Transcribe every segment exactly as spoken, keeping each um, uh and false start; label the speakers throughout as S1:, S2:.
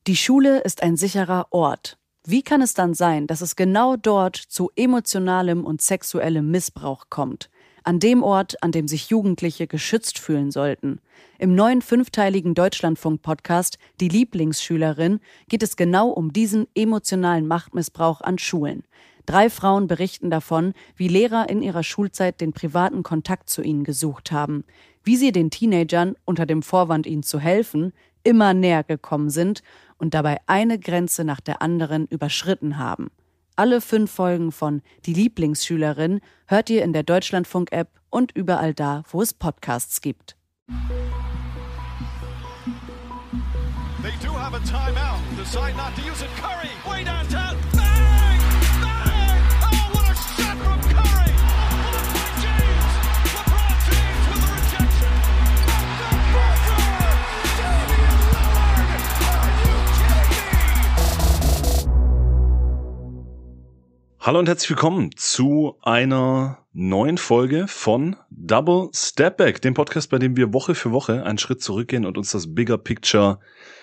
S1: Die Schule ist ein sicherer Ort. Wie kann es dann sein, dass es genau dort zu emotionalem und sexuellem Missbrauch kommt? An dem Ort, an dem sich Jugendliche geschützt fühlen sollten. Im neuen fünfteiligen Deutschlandfunk-Podcast Die Lieblingsschülerin geht es genau um diesen emotionalen Machtmissbrauch an Schulen. Drei Frauen berichten davon, wie Lehrer in ihrer Schulzeit den privaten Kontakt zu ihnen gesucht haben, wie sie den Teenagern, unter dem Vorwand ihnen zu helfen, immer näher gekommen sind und dabei eine Grenze nach der anderen überschritten haben. Alle fünf Folgen von Die Lieblingsschülerin hört ihr in der Deutschlandfunk-App und überall da, wo es Podcasts gibt.
S2: They do have a timeout. Decide not to use it. Curry, way downtown. Bang! Bang! Oh, what a shot from Curry! Blocked by James. LeBron James with the rejection. The buzzer! Damian Lillard! Are you kidding me?
S3: Hallo und herzlich willkommen zu einer neuen Folge von Double Step Back, dem Podcast, bei dem wir Woche für Woche einen Schritt zurückgehen und uns das Bigger Picture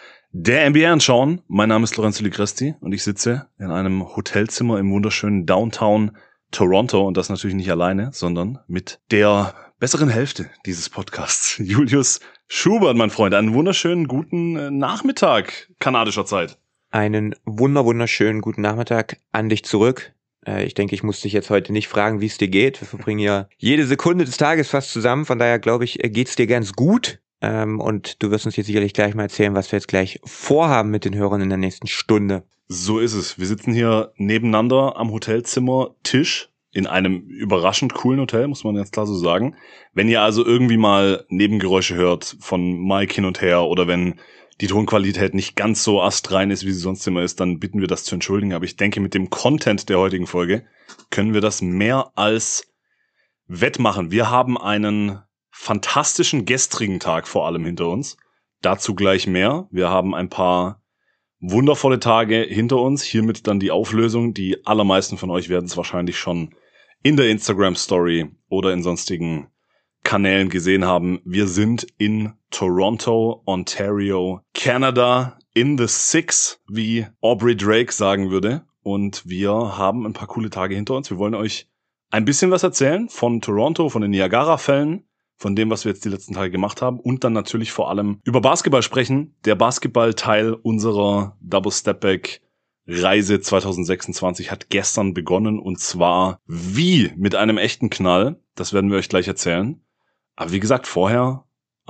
S3: der N B A anschauen. Mein Name ist Lorenzo Ligresti und ich sitze in einem Hotelzimmer im wunderschönen Downtown Toronto und das natürlich nicht alleine, sondern mit der besseren Hälfte dieses Podcasts, Julius Schubert, mein Freund. Einen wunderschönen guten Nachmittag kanadischer Zeit.
S4: Einen wunder wunderschönen guten Nachmittag an dich zurück. Ich denke, ich muss dich jetzt heute nicht fragen, wie es dir geht. Wir verbringen ja jede Sekunde des Tages fast zusammen. Von daher glaube ich, geht's dir ganz gut. Und du wirst uns jetzt sicherlich gleich mal erzählen, was wir jetzt gleich vorhaben mit den Hörern in der nächsten Stunde.
S3: So ist es. Wir sitzen hier nebeneinander am Hotelzimmer Tisch in einem überraschend coolen Hotel, muss man jetzt klar so sagen. Wenn ihr also irgendwie mal Nebengeräusche hört von Mike hin und her oder wenn die Tonqualität nicht ganz so astrein ist, wie sie sonst immer ist, dann bitten wir das zu entschuldigen. Aber ich denke, mit dem Content der heutigen Folge können wir das mehr als wettmachen. Wir haben einen fantastischen gestrigen Tag vor allem hinter uns. Dazu gleich mehr. Wir haben ein paar wundervolle Tage hinter uns. Hiermit dann die Auflösung. Die allermeisten von euch werden es wahrscheinlich schon in der Instagram-Story oder in sonstigen Kanälen gesehen haben. Wir sind in Toronto, Ontario, Canada, in the Six, wie Aubrey Drake sagen würde. Und wir haben ein paar coole Tage hinter uns. Wir wollen euch ein bisschen was erzählen von Toronto, von den Niagara-Fällen, von dem, was wir jetzt die letzten Tage gemacht haben und dann natürlich vor allem über Basketball sprechen. Der Basketball-Teil unserer Double Step Back Reise zwanzig sechsundzwanzig hat gestern begonnen und zwar wie mit einem echten Knall. Das werden wir euch gleich erzählen. Aber wie gesagt, vorher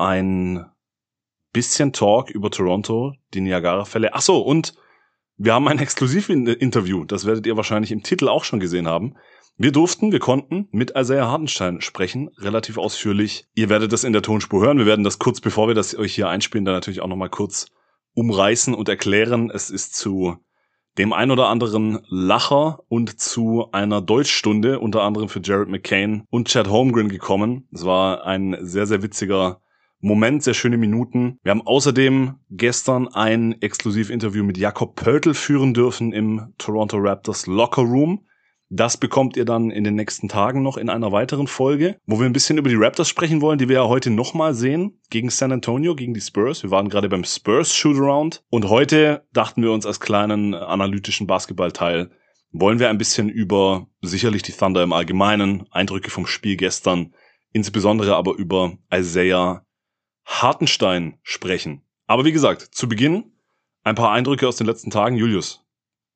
S3: ein bisschen Talk über Toronto, die Niagara-Fälle. Ach so, und wir haben ein Exklusiv-Interview. Das werdet ihr wahrscheinlich im Titel auch schon gesehen haben. Wir durften, wir konnten mit Isaiah Hartenstein sprechen, relativ ausführlich. Ihr werdet das in der Tonspur hören. Wir werden das kurz, bevor wir das euch hier einspielen, dann natürlich auch nochmal kurz umreißen und erklären. Es ist zu dem ein oder anderen Lacher und zu einer Deutschstunde, unter anderem für Jared McCain und Chad Holmgren gekommen. Es war ein sehr, sehr witziger Moment, sehr schöne Minuten. Wir haben außerdem gestern ein Exklusivinterview mit Jakob Poeltl führen dürfen im Toronto Raptors Locker Room. Das bekommt ihr dann in den nächsten Tagen noch in einer weiteren Folge, wo wir ein bisschen über die Raptors sprechen wollen, die wir ja heute nochmal sehen, gegen San Antonio, gegen die Spurs. Wir waren gerade beim Spurs Shootaround und heute dachten wir uns als kleinen analytischen Basketballteil, wollen wir ein bisschen über sicherlich die Thunder im Allgemeinen, Eindrücke vom Spiel gestern, insbesondere aber über Isaiah Hartenstein sprechen. Aber wie gesagt, zu Beginn ein paar Eindrücke aus den letzten Tagen. Julius,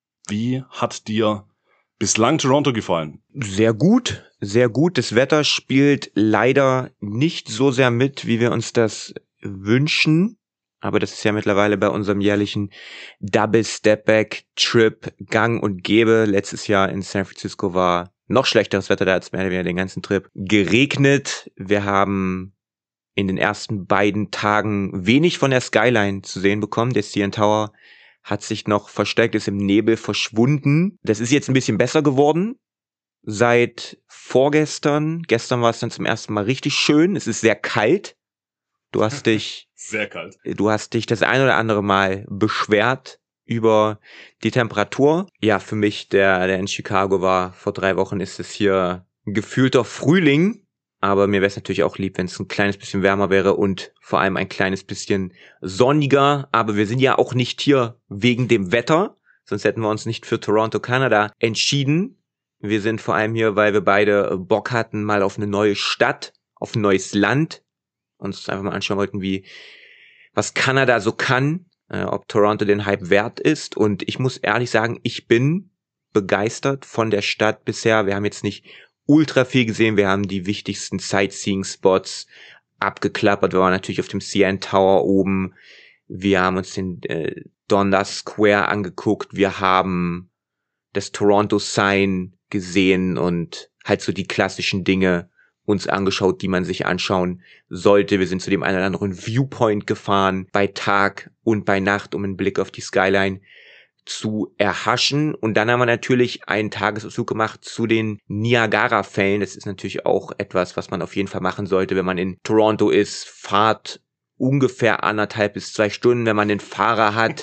S3: wie hat dir bislang Toronto gefallen?
S4: Sehr gut, sehr gut. Das Wetter spielt leider nicht so sehr mit, wie wir uns das wünschen. Aber das ist ja mittlerweile bei unserem jährlichen Double Step Back Trip gang und gäbe. Letztes Jahr in San Francisco war noch schlechteres Wetter da als mehr oder weniger den ganzen Trip. Geregnet. Wir haben in den ersten beiden Tagen wenig von der Skyline zu sehen bekommen. Der C N Tower hat sich noch versteckt, ist im Nebel verschwunden. Das ist jetzt ein bisschen besser geworden. Seit vorgestern, gestern war es dann zum ersten Mal richtig schön. Es ist sehr kalt. Du hast dich,
S3: sehr kalt.
S4: Du hast dich das ein oder andere Mal beschwert über die Temperatur. Ja, für mich, der, der in Chicago war vor drei Wochen, ist es hier ein gefühlter Frühling. Aber mir wäre es natürlich auch lieb, wenn es ein kleines bisschen wärmer wäre und vor allem ein kleines bisschen sonniger. Aber wir sind ja auch nicht hier wegen dem Wetter, sonst hätten wir uns nicht für Toronto, Kanada entschieden. Wir sind vor allem hier, weil wir beide Bock hatten, mal auf eine neue Stadt, auf ein neues Land, uns einfach mal anschauen wollten, wie was Kanada so kann, äh, ob Toronto den Hype wert ist. Und ich muss ehrlich sagen, ich bin begeistert von der Stadt bisher. Wir haben jetzt nicht ultra viel gesehen. Wir haben die wichtigsten Sightseeing-Spots abgeklappert. Wir waren natürlich auf dem C N Tower oben. Wir haben uns den äh, Dundas Square angeguckt. Wir haben das Toronto Sign gesehen und halt so die klassischen Dinge uns angeschaut, die man sich anschauen sollte. Wir sind zu dem einen oder anderen Viewpoint gefahren, bei Tag und bei Nacht, um einen Blick auf die Skyline zu erhaschen. Und dann haben wir natürlich einen Tagesausflug gemacht zu den Niagara-Fällen. Das ist natürlich auch etwas, was man auf jeden Fall machen sollte, wenn man in Toronto ist. Fahrt ungefähr anderthalb bis zwei Stunden, wenn man einen Fahrer hat,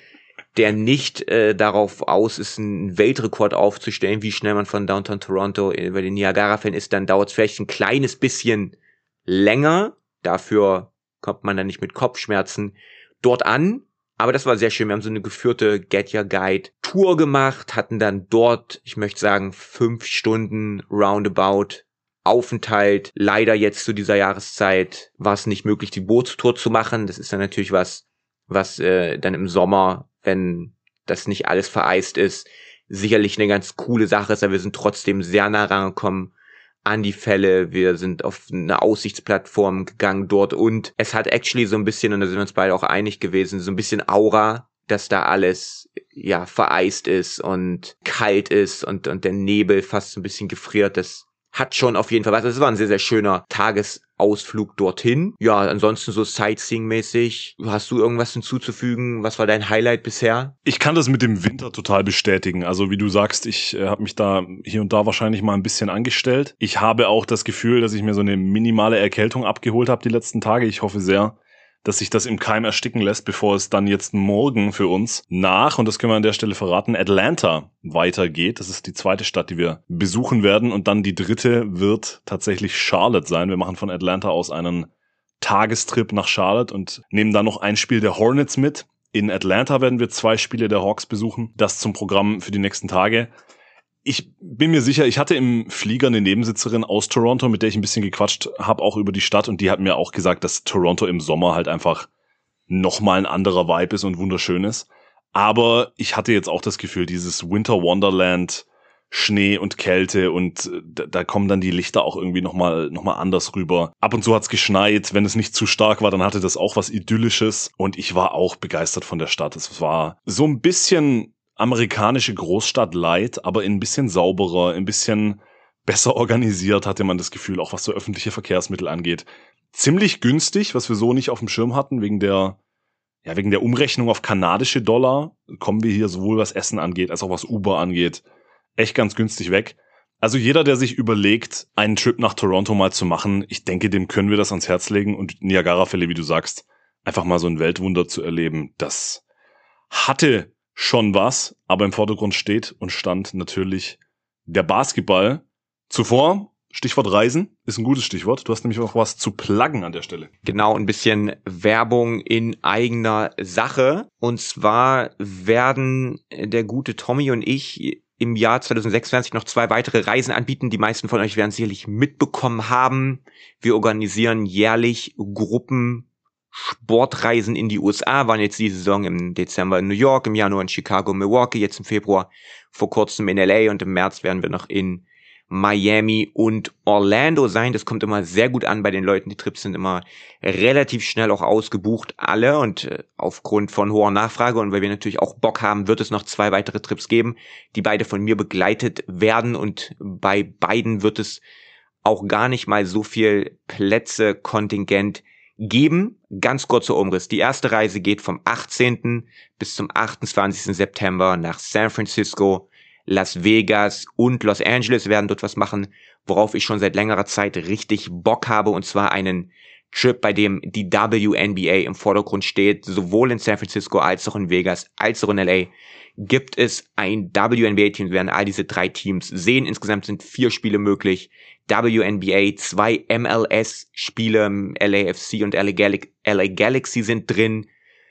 S4: der nicht äh, darauf aus ist, einen Weltrekord aufzustellen, wie schnell man von Downtown Toronto über den Niagara-Fällen ist, dann dauert es vielleicht ein kleines bisschen länger. Dafür kommt man dann nicht mit Kopfschmerzen dort an. Aber das war sehr schön. Wir haben so eine geführte Get Your Guide Tour gemacht, hatten dann dort, ich möchte sagen, fünf Stunden roundabout Aufenthalt. Leider jetzt zu dieser Jahreszeit war es nicht möglich, die Bootstour zu machen. Das ist dann natürlich was, was äh, dann im Sommer, wenn das nicht alles vereist ist, sicherlich eine ganz coole Sache ist. Aber wir sind trotzdem sehr nah rangekommen an die Fälle. Wir sind auf eine Aussichtsplattform gegangen dort und es hat actually so ein bisschen, und da sind wir uns beide auch einig gewesen, so ein bisschen Aura, dass da alles ja vereist ist und kalt ist und und der Nebel fast so ein bisschen gefriert. Das hat schon auf jeden Fall was. Es war ein sehr, sehr schöner Tagesausflug dorthin. Ja, ansonsten so Sightseeing-mäßig. Hast du irgendwas hinzuzufügen? Was war dein Highlight bisher?
S3: Ich kann das mit dem Winter total bestätigen. Also wie du sagst, ich äh, habe mich da hier und da wahrscheinlich mal ein bisschen angestellt. Ich habe auch das Gefühl, dass ich mir so eine minimale Erkältung abgeholt habe die letzten Tage. Ich hoffe sehr, dass sich das im Keim ersticken lässt, bevor es dann jetzt morgen für uns nach, und das können wir an der Stelle verraten, Atlanta weitergeht. Das ist die zweite Stadt, die wir besuchen werden, und dann die dritte wird tatsächlich Charlotte sein. Wir machen von Atlanta aus einen Tagestrip nach Charlotte und nehmen dann noch ein Spiel der Hornets mit. In Atlanta werden wir zwei Spiele der Hawks besuchen. Das zum Programm für die nächsten Tage. Ich bin mir sicher, ich hatte im Flieger eine Nebensitzerin aus Toronto, mit der ich ein bisschen gequatscht habe, auch über die Stadt, und die hat mir auch gesagt, dass Toronto im Sommer halt einfach nochmal ein anderer Vibe ist und wunderschön ist. Aber ich hatte jetzt auch das Gefühl, dieses Winter Wonderland, Schnee und Kälte, und da, da kommen dann die Lichter auch irgendwie nochmal noch mal anders rüber. Ab und zu hat's geschneit, wenn es nicht zu stark war, dann hatte das auch was Idyllisches, und ich war auch begeistert von der Stadt. Es war so ein bisschen amerikanische Großstadt light, aber ein bisschen sauberer, ein bisschen besser organisiert, hatte man das Gefühl, auch was so öffentliche Verkehrsmittel angeht. Ziemlich günstig, was wir so nicht auf dem Schirm hatten, wegen der, ja, wegen der Umrechnung auf kanadische Dollar, kommen wir hier sowohl was Essen angeht, als auch was Uber angeht, echt ganz günstig weg. Also jeder, der sich überlegt, einen Trip nach Toronto mal zu machen, ich denke, dem können wir das ans Herz legen, und Niagara-Fälle, wie du sagst, einfach mal so ein Weltwunder zu erleben, das hatte schon was, aber im Vordergrund steht und stand natürlich der Basketball. Zuvor, Stichwort Reisen, ist ein gutes Stichwort. Du hast nämlich auch was zu pluggen an der Stelle.
S4: Genau, ein bisschen Werbung in eigener Sache. Und zwar werden der gute Tommy und ich im Jahr zwanzig sechsundzwanzig noch zwei weitere Reisen anbieten. Die meisten von euch werden es sicherlich mitbekommen haben. Wir organisieren jährlich Gruppen Sportreisen in die U S A, waren jetzt diese Saison im Dezember in New York, im Januar in Chicago, Milwaukee, jetzt im Februar vor kurzem in L A, und im März werden wir noch in Miami und Orlando sein. Das kommt immer sehr gut an bei den Leuten. Die Trips sind immer relativ schnell auch ausgebucht, alle, und äh, aufgrund von hoher Nachfrage, und weil wir natürlich auch Bock haben, wird es noch zwei weitere Trips geben, die beide von mir begleitet werden, und bei beiden wird es auch gar nicht mal so viel Plätze Kontingent geben. Ganz kurzer Umriss. Die erste Reise geht vom achtzehnten bis zum achtundzwanzigsten September nach San Francisco, Las Vegas und Los Angeles werden dort was machen, worauf ich schon seit längerer Zeit richtig Bock habe, und zwar einen Trip, bei dem die W N B A im Vordergrund steht, sowohl in San Francisco als auch in Vegas, als auch in L A, gibt es ein W N B A-Team. Wir werden all diese drei Teams sehen. Insgesamt sind vier Spiele möglich. W N B A, zwei M L S-Spiele, L A F C und L A, Gal- L A Galaxy sind drin.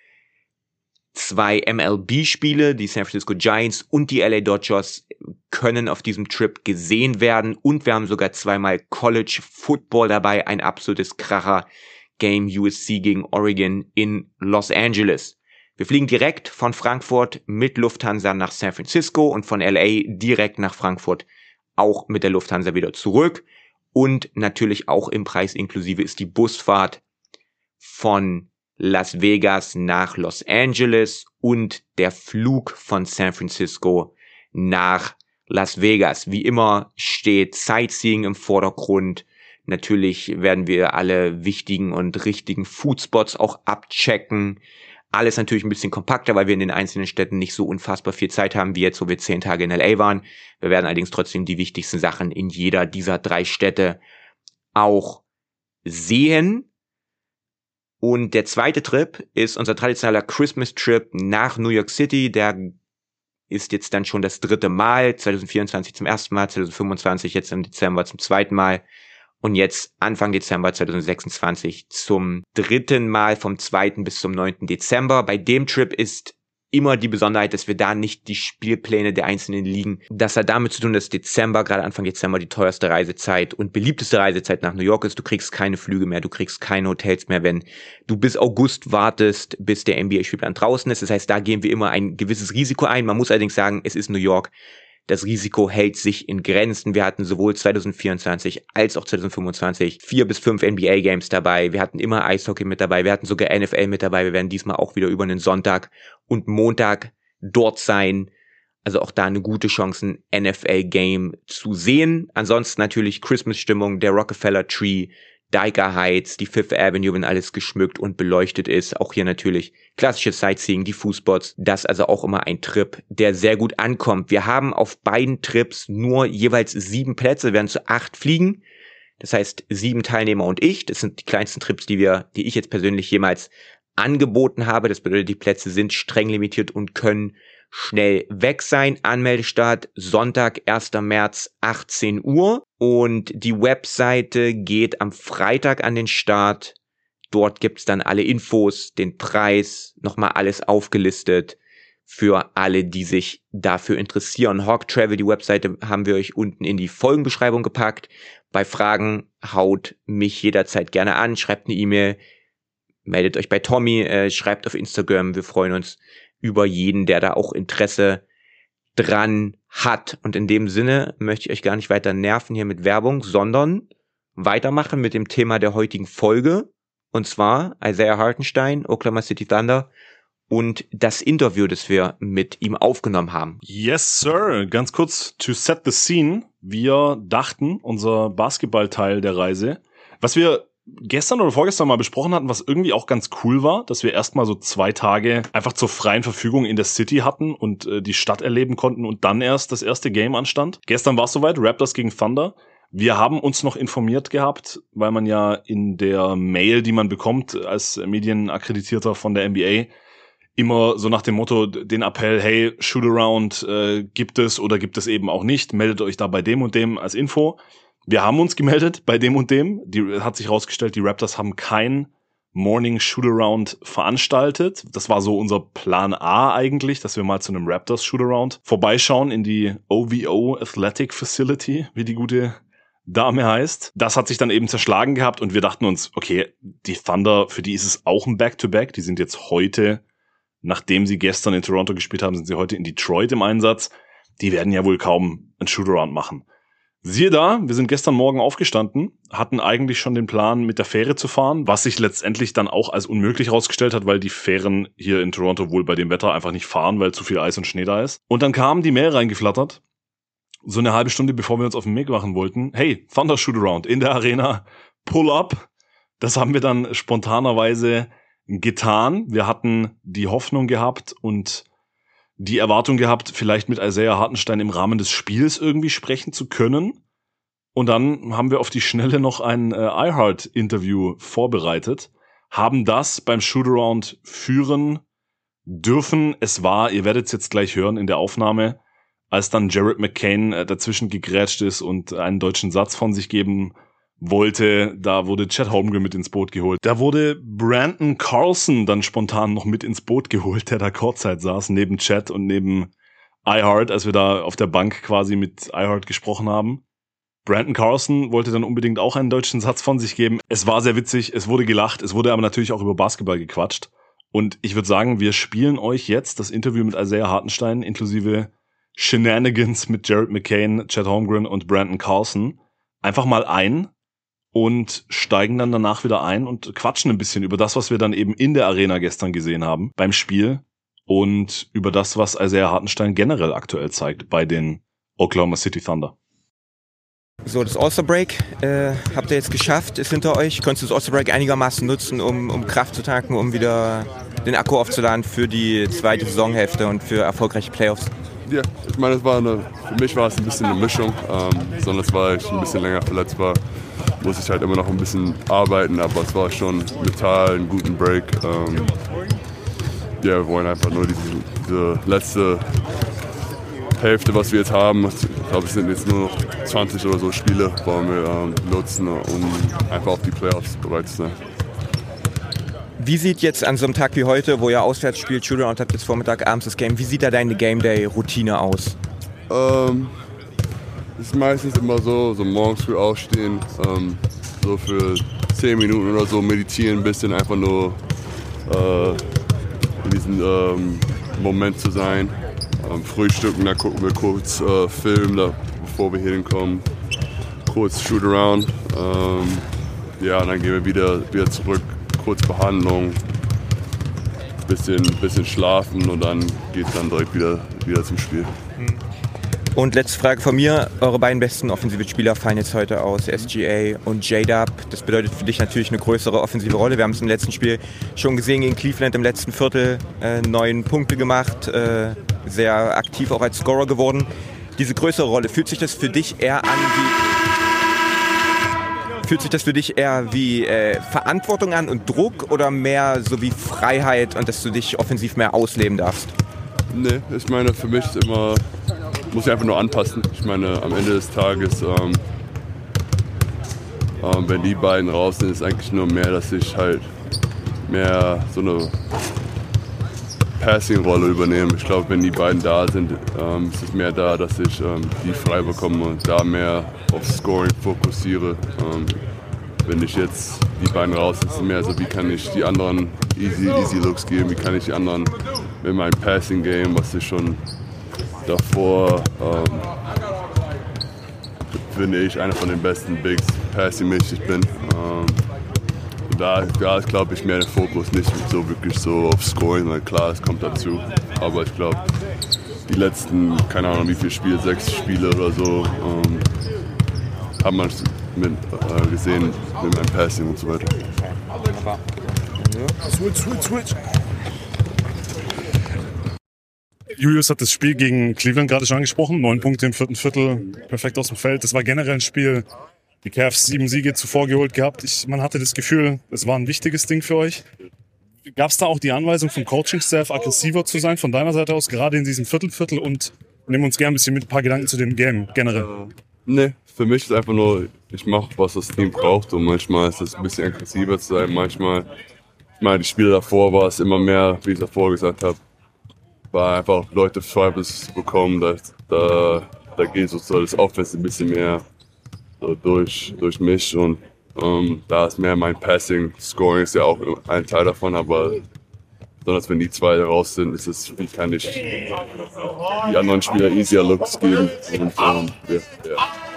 S4: Zwei M L B-Spiele, die San Francisco Giants und die L A Dodgers können auf diesem Trip gesehen werden. Und wir haben sogar zweimal College Football dabei, ein absolutes Kracher-Game, U S C gegen Oregon in Los Angeles. Wir fliegen direkt von Frankfurt mit Lufthansa nach San Francisco und von L A direkt nach Frankfurt auch mit der Lufthansa wieder zurück. Und natürlich auch im Preis inklusive ist die Busfahrt von Las Vegas nach Los Angeles und der Flug von San Francisco nach Las Vegas. Wie immer steht Sightseeing im Vordergrund. Natürlich werden wir alle wichtigen und richtigen Foodspots auch abchecken. Alles natürlich ein bisschen kompakter, weil wir in den einzelnen Städten nicht so unfassbar viel Zeit haben, wie jetzt, wo wir zehn Tage in L A waren. Wir werden allerdings trotzdem die wichtigsten Sachen in jeder dieser drei Städte auch sehen. Und der zweite Trip ist unser traditioneller Christmas-Trip nach New York City. Der ist jetzt dann schon das dritte Mal, zwanzig vierundzwanzig zum ersten Mal, zwanzig fünfundzwanzig jetzt im Dezember zum zweiten Mal und jetzt Anfang Dezember zwanzig sechsundzwanzig zum dritten Mal vom zweiten bis zum neunten Dezember. Bei dem Trip ist immer die Besonderheit, dass wir da nicht die Spielpläne der einzelnen Ligen, das hat damit zu tun, dass Dezember, gerade Anfang Dezember, die teuerste Reisezeit und beliebteste Reisezeit nach New York ist. Du kriegst keine Flüge mehr, du kriegst keine Hotels mehr, wenn du bis August wartest, bis der N B A-Spielplan draußen ist. Das heißt, da gehen wir immer ein gewisses Risiko ein. Man muss allerdings sagen, es ist New York. Das Risiko hält sich in Grenzen. Wir hatten sowohl zwanzig vierundzwanzig als auch zwanzig fünfundzwanzig vier bis fünf N B A-Games dabei. Wir hatten immer Eishockey mit dabei. Wir hatten sogar N F L mit dabei. Wir werden diesmal auch wieder über einen Sonntag und Montag dort sein. Also auch da eine gute Chance, ein N F L-Game zu sehen. Ansonsten natürlich Christmas-Stimmung, der Rockefeller Tree, Dyker Heights, die Fifth Avenue, wenn alles geschmückt und beleuchtet ist. Auch hier natürlich klassisches Sightseeing, die Fußspots. Das also auch immer ein Trip, der sehr gut ankommt. Wir haben auf beiden Trips nur jeweils sieben Plätze. Wir werden zu acht fliegen. Das heißt, sieben Teilnehmer und ich. Das sind die kleinsten Trips, die wir, die ich jetzt persönlich jemals angeboten habe. Das bedeutet, die Plätze sind streng limitiert und können schnell weg sein. Anmeldestart Sonntag, erster März, achtzehn Uhr. Und die Webseite geht am Freitag an den Start. Dort gibt's dann alle Infos, den Preis, nochmal alles aufgelistet für alle, die sich dafür interessieren. Hawk Travel, die Webseite, haben wir euch unten in die Folgenbeschreibung gepackt. Bei Fragen haut mich jederzeit gerne an, schreibt eine E-Mail, meldet euch bei Tommy, äh, schreibt auf Instagram. Wir freuen uns über jeden, der da auch Interesse dran hat. Und in dem Sinne möchte ich euch gar nicht weiter nerven hier mit Werbung, sondern weitermachen mit dem Thema der heutigen Folge. Und zwar Isaiah Hartenstein, Oklahoma City Thunder und das Interview, das wir mit ihm aufgenommen haben.
S3: Yes, sir. Ganz kurz to set the scene. Wir dachten, unser Basketballteil der Reise, was wir gestern oder vorgestern mal besprochen hatten, was irgendwie auch ganz cool war, dass wir erstmal so zwei Tage einfach zur freien Verfügung in der City hatten und äh, die Stadt erleben konnten und dann erst das erste Game anstand. Gestern war es soweit, Raptors gegen Thunder. Wir haben uns noch informiert gehabt, weil man ja in der Mail, die man bekommt als Medienakkreditierter von der N B A, immer so nach dem Motto den Appell, hey, Shootaround äh, gibt es oder gibt es eben auch nicht, meldet euch da bei dem und dem als Info. Wir haben uns gemeldet bei dem und dem. Die hat sich rausgestellt, die Raptors haben kein Morning Shootaround veranstaltet. Das war so unser Plan A eigentlich, dass wir mal zu einem Raptors Shootaround vorbeischauen in die O V O Athletic Facility, wie die gute Dame heißt. Das hat sich dann eben zerschlagen gehabt und wir dachten uns, okay, die Thunder, für die ist es auch ein Back-to-Back. Die sind jetzt heute, nachdem sie gestern in Toronto gespielt haben, sind sie heute in Detroit im Einsatz. Die werden ja wohl kaum ein Shootaround machen. Siehe da, wir sind gestern Morgen aufgestanden, hatten eigentlich schon den Plan, mit der Fähre zu fahren, was sich letztendlich dann auch als unmöglich herausgestellt hat, weil die Fähren hier in Toronto wohl bei dem Wetter einfach nicht fahren, weil zu viel Eis und Schnee da ist. Und dann kam die Mail reingeflattert, so eine halbe Stunde bevor wir uns auf den Weg machen wollten. Hey, Thunder Shootaround in der Arena, pull up. Das haben wir dann spontanerweise getan. Wir hatten die Hoffnung gehabt und die Erwartung gehabt, vielleicht mit Isaiah Hartenstein im Rahmen des Spiels irgendwie sprechen zu können. Und dann haben wir auf die Schnelle noch ein äh, iHeart-Interview vorbereitet, haben das beim Shootaround führen dürfen. Es war, ihr werdet es jetzt gleich hören in der Aufnahme, als dann Jared McCain äh, dazwischen gegrätscht ist und einen deutschen Satz von sich geben wollte, da wurde Chet Holmgren mit ins Boot geholt. Da wurde Brandon Carlson dann spontan noch mit ins Boot geholt, der da Courtside saß, neben Chet und neben iHeart, als wir da auf der Bank quasi mit iHeart gesprochen haben. Brandon Carlson wollte dann unbedingt auch einen deutschen Satz von sich geben. Es war sehr witzig, es wurde gelacht, es wurde aber natürlich auch über Basketball gequatscht. Und ich würde sagen, wir spielen euch jetzt das Interview mit Isaiah Hartenstein inklusive Shenanigans mit Jared McCain, Chet Holmgren und Brandon Carlson einfach mal ein und steigen dann danach wieder ein und quatschen ein bisschen über das, was wir dann eben in der Arena gestern gesehen haben beim Spiel und über das, was Isaiah Hartenstein generell aktuell zeigt bei den Oklahoma City Thunder.
S4: So, das All-Star-Break äh, habt ihr jetzt geschafft, ist hinter euch. Konntest du das All-Star-Break einigermaßen nutzen, um, um Kraft zu tanken, um wieder den Akku aufzuladen für die zweite Saisonhälfte und für erfolgreiche Playoffs?
S5: Ja, ich meine, es war eine, für mich war es ein bisschen eine Mischung, ähm, besonders weil ich ein bisschen länger verletzt war, muss ich halt immer noch ein bisschen arbeiten, aber es war schon mental ein guter Break. Ähm, ja, wir wollen einfach nur diese, diese letzte Hälfte, was wir jetzt haben, ich glaube, es sind jetzt nur noch zwanzig oder so Spiele, wollen wir ähm, nutzen, um einfach auf die Playoffs bereit zu sein.
S4: Wie sieht jetzt an so einem Tag wie heute, wo ihr auswärts spielt, Shootaround habt jetzt Vormittag, abends das Game, wie sieht da deine Game-Day-Routine aus? Ähm,
S5: ist meistens immer so, so morgens früh aufstehen, ähm, so für zehn Minuten oder so meditieren ein bisschen, einfach nur äh, in diesem ähm, Moment zu sein. Ähm, frühstücken, dann gucken wir kurz äh, Film, da, bevor wir hier hinkommen, kurz Shootaround, ähm, ja, und dann gehen wir wieder, wieder zurück. Kurz Behandlung, bisschen, bisschen schlafen und dann geht es dann direkt wieder, wieder zum Spiel.
S4: Und letzte Frage von mir. Eure beiden besten offensiven Spieler fallen jetzt heute aus, S G A und J-Dub. Das bedeutet für dich natürlich eine größere offensive Rolle. Wir haben es im letzten Spiel schon gesehen gegen Cleveland im letzten Viertel. Äh, neun Punkte gemacht, äh, sehr aktiv auch als Scorer geworden. Diese größere Rolle, fühlt sich das für dich eher an wie... Fühlt sich das für dich eher wie äh, Verantwortung an und Druck oder mehr so wie Freiheit und dass du dich offensiv mehr ausleben darfst?
S5: Nee, ich meine, für mich ist immer, muss ich einfach nur anpassen. Ich meine, am Ende des Tages, ähm, ähm, wenn die beiden raus sind, ist eigentlich nur mehr, dass ich halt mehr so eine Passing-Rolle übernehme. Ich glaube, wenn die beiden da sind, ähm, ist es mehr da, dass ich ähm, die frei bekomme und da mehr auf Scoring fokussiere. Ähm, wenn ich jetzt die beiden raus, ist es mehr so, wie kann ich die anderen easy, easy Looks geben, wie kann ich die anderen mit meinem Passing-Game, was ich schon davor, ähm, finde ich, einer von den besten Bigs Passing-mäßig bin. Ähm, Da, da ist, glaube ich, mehr der Fokus nicht so wirklich so auf Scoring, weil klar, es kommt dazu. Aber ich glaube, die letzten, keine Ahnung wie viele Spiele, sechs Spiele oder so, ähm, haben wir mit, äh, gesehen mit meinem Passing und so weiter.
S6: Switch, switch, switch. Julius hat das Spiel gegen Cleveland gerade schon angesprochen. Neun Punkte im vierten Viertel, perfekt aus dem Feld. Das war generell ein Spiel. Die Cavs sieben Siege zuvor geholt gehabt. Ich, man hatte das Gefühl, es war ein wichtiges Ding für euch. Gab es da auch die Anweisung vom Coaching-Staff, aggressiver zu sein von deiner Seite aus, gerade in diesem Viertelviertel? Und nehmen uns gerne ein bisschen mit, ein paar Gedanken zu dem Game generell.
S5: Äh, nee, für mich ist einfach nur, ich mache, was das Team braucht. Und manchmal ist es ein bisschen aggressiver zu sein. Manchmal, ich meine, die Spiele davor war es immer mehr, wie ich davor gesagt habe, war einfach Leute Freiwürfe zu bekommen. Da, da, da geht sozusagen das Offense ein bisschen mehr so durch, durch mich und ähm, da ist mehr mein Passing. Scoring ist ja auch ein Teil davon, aber besonders wenn die zwei raus sind, ist es, wie kann ich die anderen Spieler easier Looks geben. Und, ähm, ja, ja.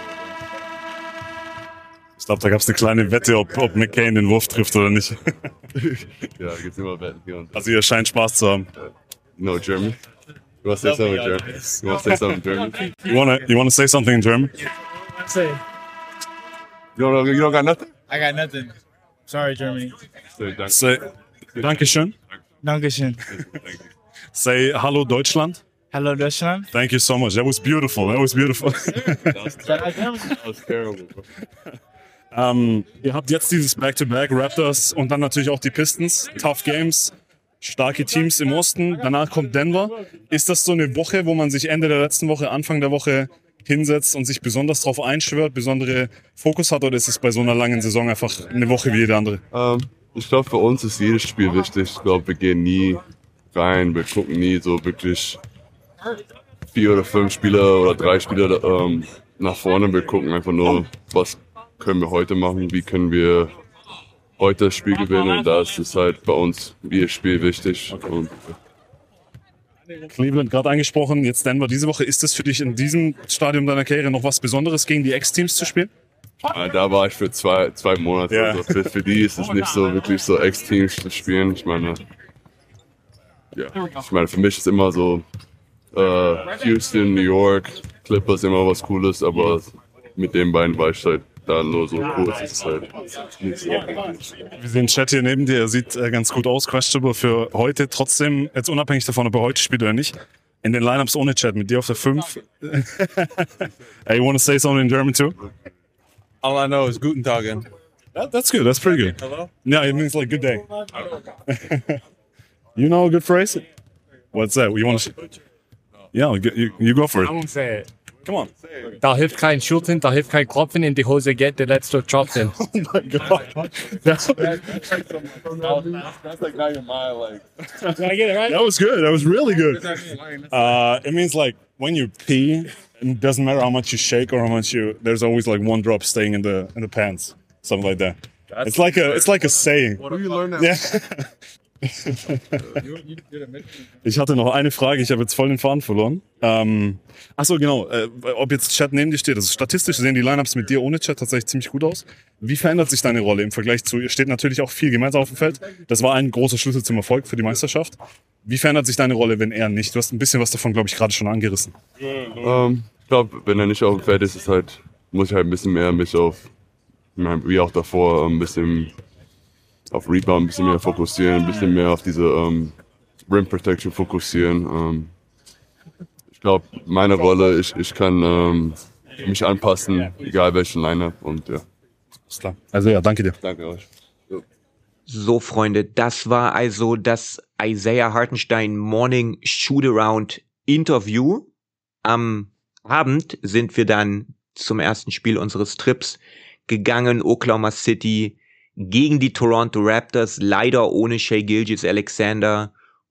S6: Ich glaube, da gab es eine kleine Wette, ob, ob McCain den Wurf trifft oder nicht.
S5: Ja, da gibt's immer Wetten hier und da.
S6: Also ihr scheint Spaß zu haben.
S5: No, German. You want to say something in German? You want to say something in German?
S6: You wanna, you wanna say something in German?
S7: Say,
S5: You don't, you don't got nothing?
S7: I got nothing. Sorry, Germany.
S5: Say, danke.
S6: Say, Dankeschön.
S7: Dankeschön.
S6: Say Hallo Deutschland.
S7: Hello, Deutschland.
S6: Thank you so much. That was beautiful. That was beautiful.
S5: That was terrible, bro.
S6: ähm, ihr habt jetzt dieses Back-to-Back, Raptors und dann natürlich auch die Pistons. Tough Games, starke Teams im Osten. Danach kommt Denver. Ist das so eine Woche, wo man sich Ende der letzten Woche, Anfang der Woche hinsetzt und sich besonders darauf einschwört, besondere Fokus hat, oder ist es bei so einer langen Saison einfach eine Woche wie jede andere?
S5: Ähm, ich glaube, für uns ist jedes Spiel wichtig. Ich glaube, wir gehen nie rein, wir gucken nie so wirklich vier oder fünf Spieler oder drei Spieler ähm, nach vorne. Wir gucken einfach nur, was können wir heute machen, wie können wir heute das Spiel gewinnen. Und da ist es halt bei uns jedes Spiel wichtig. Und
S6: Cleveland gerade angesprochen, jetzt Denver diese Woche. Ist es für dich in diesem Stadium deiner Karriere noch was Besonderes, gegen die Ex-Teams zu spielen?
S5: äh, da war ich für zwei, zwei Monate.
S6: Ja.
S5: Also für, für die ist es nicht so wirklich so Ex-Teams zu spielen. Ich meine, ja, ich meine, für mich ist immer so äh, Houston, New York, Clippers immer was Cooles, aber mit den beiden war ich halt da nur so kurz. Das ist halt nicht so.
S6: Wir sehen Chat hier neben dir, er sieht äh, ganz gut aus, questionable für heute. Trotzdem, jetzt unabhängig davon, ob er heute spielt oder nicht, in den Lineups ohne Chat, mit dir auf der fünf. Hey, you want to say something in German too?
S8: All I know is Guten Tagen.
S6: That, that's good, that's pretty good.
S8: Hello?
S6: Yeah, it means like good day. You know a good phrase? What's that? You want to? Yeah, you, you go for it.
S9: I won't say it.
S6: Come on.
S9: Da hilft kein Schultern, da hilft kein Klopfen, in die Hose geht der letzte Tropfen.
S6: Oh my God. That's,
S5: That's like not your mind, like.
S9: Did I get it right?
S6: that was good. That was really good. Uh, it means like when you pee, it doesn't matter how much you shake or how much you. There's always like one drop staying in the in the pants, something like that. It's like a it's like a saying.
S8: Where do you learn that?
S6: Yeah. Ich hatte noch eine Frage, ich habe jetzt voll den Faden verloren. Ähm, achso, genau, äh, ob jetzt Chat neben dir steht. Also statistisch sehen die Lineups mit dir ohne Chat tatsächlich ziemlich gut aus. Wie verändert sich deine Rolle im Vergleich zu, ihr steht natürlich auch viel gemeinsam auf dem Feld. Das war ein großer Schlüssel zum Erfolg für die Meisterschaft. Wie verändert sich deine Rolle, wenn er nicht? Du hast ein bisschen was davon, glaube ich, gerade schon angerissen.
S5: Ähm, ich glaube, wenn er nicht auf dem Feld ist, ist halt, muss ich halt ein bisschen mehr mich auf, wie auch davor, ein bisschen auf Rebound ein bisschen mehr fokussieren, ein bisschen mehr auf diese ähm, Rim Protection fokussieren. Ähm, ich glaube, meine Rolle, ich, ich kann ähm, mich anpassen, egal welchen Lineup, und ja.
S6: Ist klar. Also ja, danke dir.
S5: Danke euch.
S4: So, Freunde, das war also das Isaiah Hartenstein Morning Shootaround Interview. Am Abend sind wir dann zum ersten Spiel unseres Trips gegangen, Oklahoma City gegen die Toronto Raptors, leider ohne Shai Gilgeous-Alexander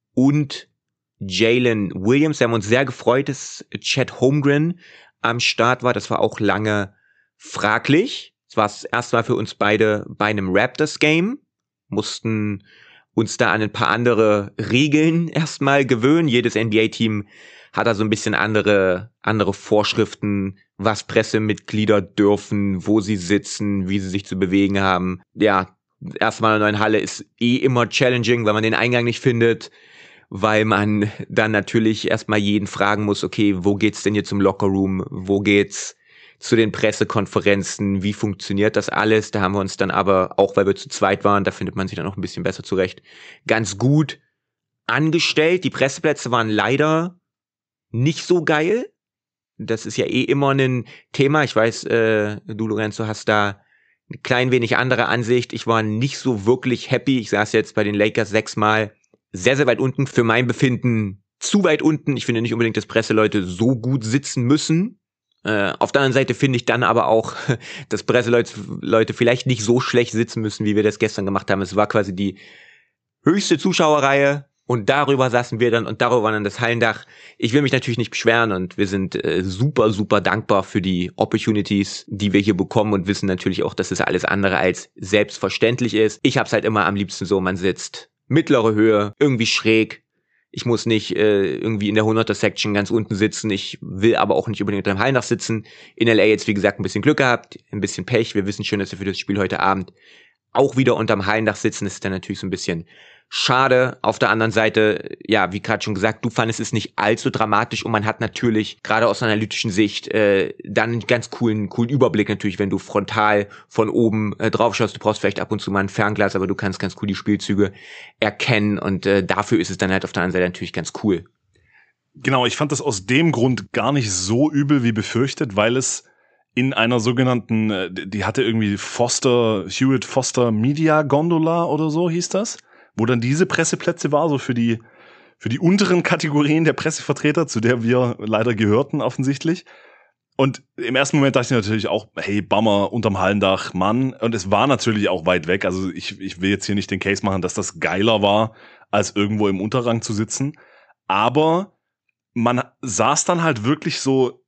S4: und Jalen Williams. Wir haben uns sehr gefreut, dass Chet Holmgren am Start war. Das war auch lange fraglich. Es war das erste Mal für uns beide bei einem Raptors-Game. Mussten uns da an ein paar andere Regeln erstmal gewöhnen. Jedes N B A-Team hat da so ein bisschen andere, andere Vorschriften, was Pressemitglieder dürfen, wo sie sitzen, wie sie sich zu bewegen haben. Ja, erstmal in einer neuen Halle ist eh immer challenging, weil man den Eingang nicht findet, weil man dann natürlich erstmal jeden fragen muss, okay, wo geht's denn hier zum Lockerroom, wo geht's zu den Pressekonferenzen, wie funktioniert das alles? Da haben wir uns dann aber, auch weil wir zu zweit waren, da findet man sich dann auch ein bisschen besser zurecht, ganz gut angestellt. Die Presseplätze waren leider nicht so geil. Das ist ja eh immer ein Thema. Ich weiß, äh, du, Lorenzo, hast da ein klein wenig andere Ansicht. Ich war nicht so wirklich happy. Ich saß jetzt bei den Lakers sechsmal sehr, sehr weit unten. Für mein Befinden zu weit unten. Ich finde nicht unbedingt, dass Presseleute so gut sitzen müssen. Äh, auf der anderen Seite finde ich dann aber auch, dass Presseleute Leute vielleicht nicht so schlecht sitzen müssen, wie wir das gestern gemacht haben. Es war quasi die höchste Zuschauerreihe. Und darüber saßen wir dann und darüber war dann das Hallendach. Ich will mich natürlich nicht beschweren und wir sind äh, super, super dankbar für die Opportunities, die wir hier bekommen und wissen natürlich auch, dass es alles andere als selbstverständlich ist. Ich hab's halt immer am liebsten so, man sitzt mittlere Höhe, irgendwie schräg. Ich muss nicht äh, irgendwie in der hunderter-Section ganz unten sitzen. Ich will aber auch nicht unbedingt am Hallendach sitzen. In L A jetzt, wie gesagt, ein bisschen Glück gehabt, ein bisschen Pech. Wir wissen schon, dass wir für das Spiel heute Abend auch wieder unterm Hallendach sitzen. Das ist dann natürlich so ein bisschen schade. Auf der anderen Seite, ja, wie gerade schon gesagt, du fandest es nicht allzu dramatisch und man hat natürlich, gerade aus analytischen Sicht, äh, dann einen ganz coolen, coolen Überblick natürlich, wenn du frontal von oben äh, drauf schaust. Du brauchst vielleicht ab und zu mal ein Fernglas, aber du kannst ganz cool die Spielzüge erkennen und äh, dafür ist es dann halt auf der anderen Seite natürlich ganz cool.
S3: Genau, ich fand das aus dem Grund gar nicht so übel wie befürchtet, weil es in einer sogenannten, die hatte irgendwie Foster, Hewitt Foster Media Gondola oder so hieß das, wo dann diese Presseplätze war, so für die für die unteren Kategorien der Pressevertreter, zu der wir leider gehörten offensichtlich. Und im ersten Moment dachte ich natürlich auch, hey, Bummer, unterm Hallendach, Mann. Und es war natürlich auch weit weg. Also ich, ich will jetzt hier nicht den Case machen, dass das geiler war, als irgendwo im Unterrang zu sitzen. Aber man saß dann halt wirklich so,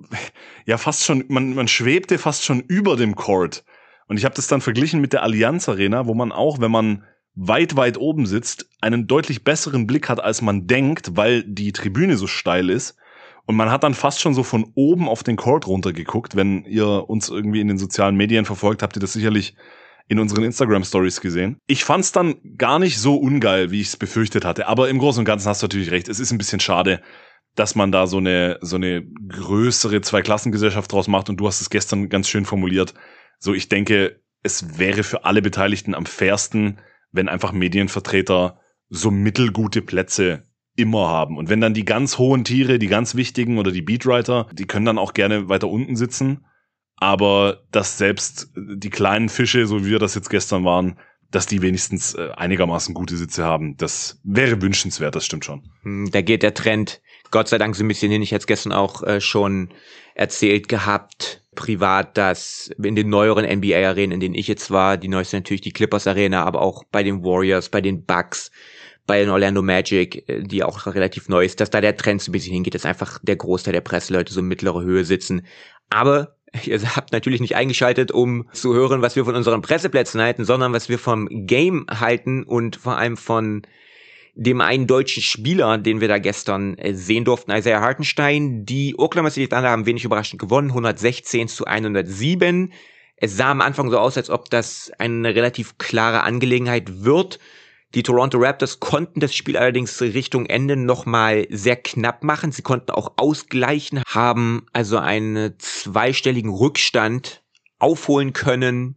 S3: ja fast schon, man, man schwebte fast schon über dem Court. Und ich habe das dann verglichen mit der Allianz Arena, wo man auch, wenn man weit, weit oben sitzt, einen deutlich besseren Blick hat, als man denkt, weil die Tribüne so steil ist. Und man hat dann fast schon so von oben auf den Court runtergeguckt. Wenn ihr uns irgendwie in den sozialen Medien verfolgt, habt ihr das sicherlich in unseren Instagram-Stories gesehen. Ich fand's dann gar nicht so ungeil, wie ich es befürchtet hatte. Aber im Großen und Ganzen hast du natürlich recht. Es ist ein bisschen schade, dass man da so eine so eine größere Zweiklassengesellschaft draus macht. Und du hast es gestern ganz schön formuliert. So, ich denke, es wäre für alle Beteiligten am fairsten, wenn einfach Medienvertreter so mittelgute Plätze immer haben. Und wenn dann die ganz hohen Tiere, die ganz wichtigen oder die Beatwriter, die können dann auch gerne weiter unten sitzen. Aber dass selbst die kleinen Fische, so wie wir das jetzt gestern waren, dass die wenigstens einigermaßen gute Sitze haben, das wäre wünschenswert, das stimmt schon.
S4: Da geht der Trend Gott sei Dank so ein bisschen hin. Ich hatte es gestern auch äh, schon erzählt gehabt, privat, dass in den neueren N B A-Arenen, in denen ich jetzt war, die neueste natürlich die Clippers-Arena, aber auch bei den Warriors, bei den Bucks, bei den Orlando Magic, die auch relativ neu ist, dass da der Trend so ein bisschen hingeht, dass einfach der Großteil der Presseleute so in mittlerer Höhe sitzen. Aber ihr habt natürlich nicht eingeschaltet, um zu hören, was wir von unseren Presseplätzen halten, sondern was wir vom Game halten und vor allem von dem einen deutschen Spieler, den wir da gestern sehen durften, Isaiah Hartenstein. Die Oklahoma City Thunder haben wenig überraschend gewonnen, hundertsechzehn zu hundertsieben. Es sah am Anfang so aus, als ob das eine relativ klare Angelegenheit wird. Die Toronto Raptors konnten das Spiel allerdings Richtung Ende nochmal sehr knapp machen. Sie konnten auch ausgleichen, haben also einen zweistelligen Rückstand aufholen können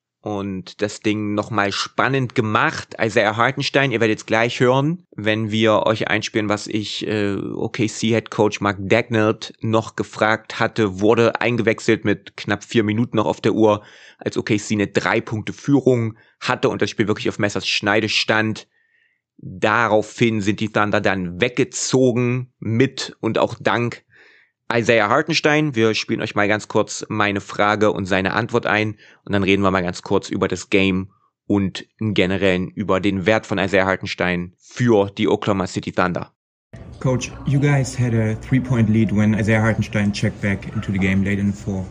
S4: und das Ding nochmal spannend gemacht. Isaiah Hartenstein, ihr werdet es gleich hören, wenn wir euch einspielen, was ich äh, O K C-Head Coach Mark Daigneault noch gefragt hatte, wurde eingewechselt mit knapp vier Minuten noch auf der Uhr, als O K C eine drei Punkte Führung hatte und das Spiel wirklich auf Messers Schneide stand. Daraufhin sind die Thunder dann weggezogen mit und auch dank Isaiah Hartenstein. Wir spielen euch mal ganz kurz meine Frage und seine Antwort ein und dann reden wir mal ganz kurz über das Game und im Generellen über den Wert von Isaiah Hartenstein für die Oklahoma City Thunder.
S10: Coach, you guys had a three-point lead when Isaiah Hartenstein checked back into the game late in the fourth,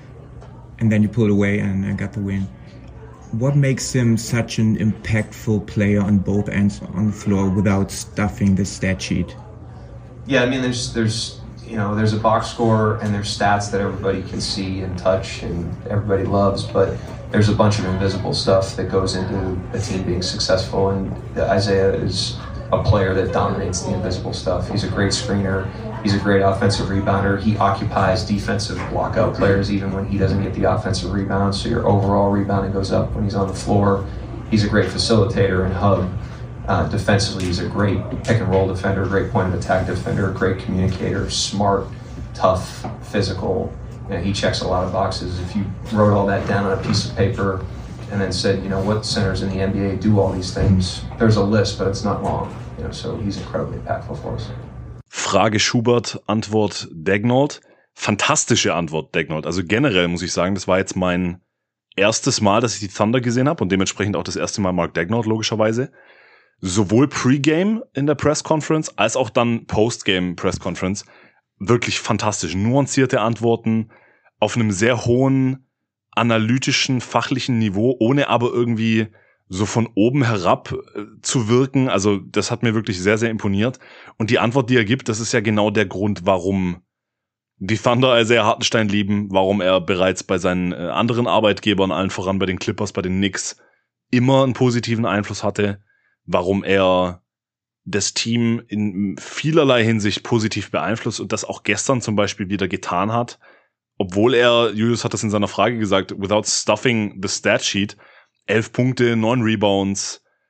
S10: and then you pulled away and got the win. What makes him such an impactful player on both ends on the floor without stuffing the stat sheet?
S11: Yeah, I mean, there's there's you know there's a box score and there's stats that everybody can see and touch and everybody loves, but there's a bunch of invisible stuff that goes into a team being successful, and Isaiah is a player that dominates the invisible stuff. He's a great screener. He's a great offensive rebounder. He occupies defensive blockout players even when he doesn't get the offensive rebound, so your overall rebounding goes up when he's on the floor. He's a great facilitator and hub. Uh, defensively, he's a great pick-and-roll defender, great point-of-attack defender, great communicator, smart, tough, physical. You know, he checks a lot of boxes. If you wrote all that down on a piece of paper and then said, you know, what centers in the N B A do all these things, there's a list, but it's not long. You know, so he's incredibly impactful for us.
S3: Frage Schubert, Antwort Daigneault. Fantastische Antwort Daigneault. Also generell muss ich sagen, das war jetzt mein erstes Mal, dass ich die Thunder gesehen habe und dementsprechend auch das erste Mal Mark Daigneault logischerweise. Sowohl Pre-Game in der Press Conference als auch dann Post-Game Press Conference. Wirklich fantastisch. Nuancierte Antworten auf einem sehr hohen analytischen, fachlichen Niveau, ohne aber irgendwie so von oben herab äh, zu wirken. Also das hat mir wirklich sehr, sehr imponiert. Und die Antwort, die er gibt, das ist ja genau der Grund, warum die Thunder Isaiah Hartenstein lieben, warum er bereits bei seinen äh, anderen Arbeitgebern, allen voran bei den Clippers, bei den Knicks, immer einen positiven Einfluss hatte, warum er das Team in vielerlei Hinsicht positiv beeinflusst und das auch gestern zum Beispiel wieder getan hat, obwohl er, Julius hat das in seiner Frage gesagt, without stuffing the stat sheet, elf Punkte, neun Rebounds,